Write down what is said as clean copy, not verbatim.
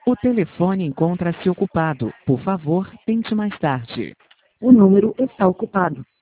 O telefone encontra-se ocupado. Por favor, tente mais tarde. O número está ocupado.